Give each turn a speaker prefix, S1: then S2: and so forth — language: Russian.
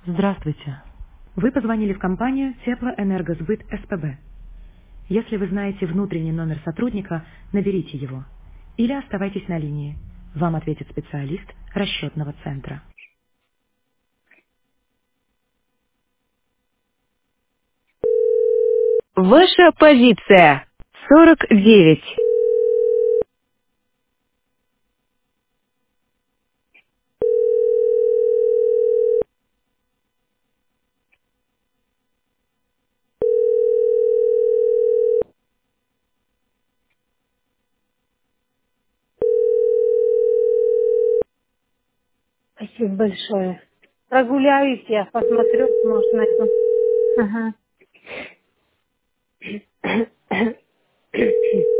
S1: Здравствуйте. Вы позвонили в компанию Теплоэнергосбыт СПБ. Если вы знаете внутренний номер сотрудника, наберите его. Или оставайтесь на линии. Вам ответит специалист расчетного центра.
S2: Ваша позиция 49.
S3: Спасибо большое. Прогуляюсь я, посмотрю, может, найду. Ага.